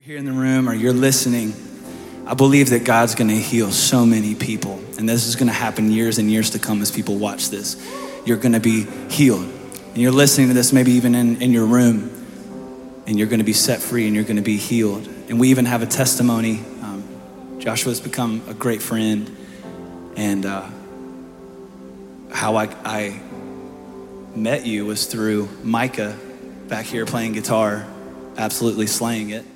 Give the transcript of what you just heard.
Here in the room or you're listening, I believe that God's gonna heal so many people. And this is gonna happen years and years to come as people watch this. You're gonna be healed. And you're listening to this maybe even in your room, and you're gonna be set free and you're gonna be healed. And we even have a testimony. Joshua's become a great friend. And how I met you was through Micah back here playing guitar, absolutely slaying it.